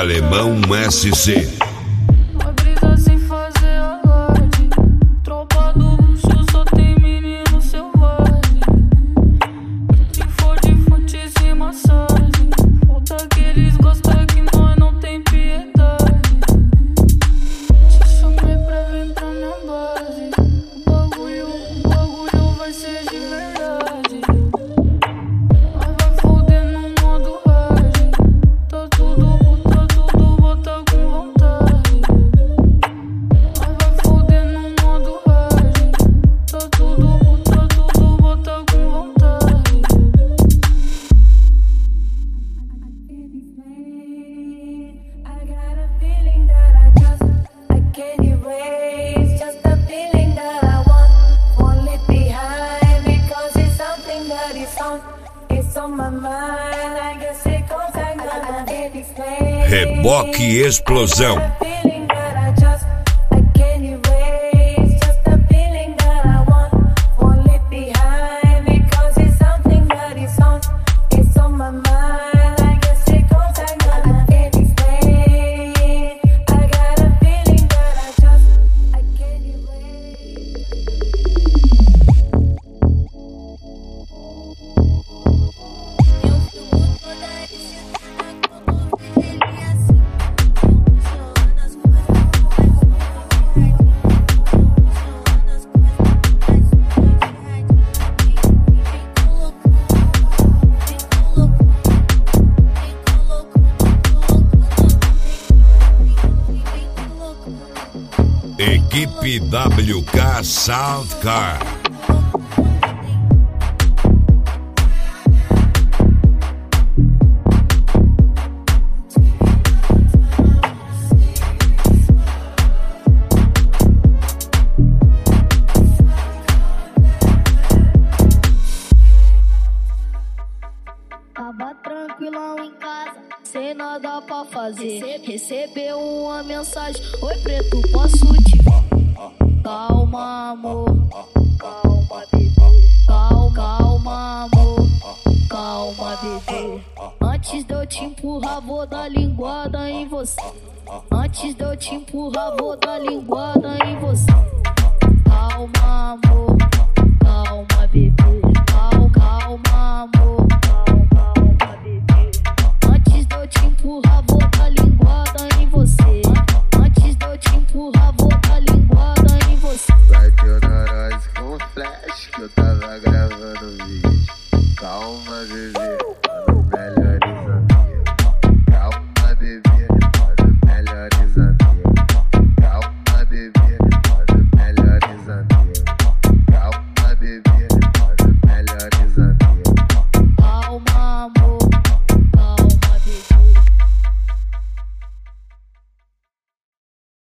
Alemão SC. Uma brisa sem fazer alarde. Tropa do Sul só tem menino selvagem. Se for de futes e massagem, falta que eles gostam que nós não tem piedade. Te chamei pra vir pra minha base. O bagulho vai ser de verdade. Nós vai foder no modo rage. Tá tudo bota com vontade. Nós vai foder no modo rage. Tá tudo bota com vontade. I got a feeling that I can't erase. Just a feeling that I won't leave behind, because it's something that it's on my mind. I guess it goes like I can't explain. Reboque Explosão. Feeling that I can't erase. Just a feeling that I won't leave behind, because it's something that it's on my mind. I guess it goes like I can't explain. I got a feeling that I can't erase. Equipe WK Soundcar. Tava tranquilão em casa, sem nada pra fazer. Recebeu uma mensagem: oi preto, posso te ver? Calma amor, calma bebê. Calma amor, calma bebê. Antes de eu te empurrar, vou dar linguada em você. Antes de eu te empurrar, vou dar linguada em você. Calma amor, calma bebê. Calma amor, calma bebê. Antes de eu te empurrar, vou dar linguada em você. Antes de eu te empurrar, vou dar linguada em você. Bateu na nós com flash que eu tava gravando vídeo. Calma, bebê.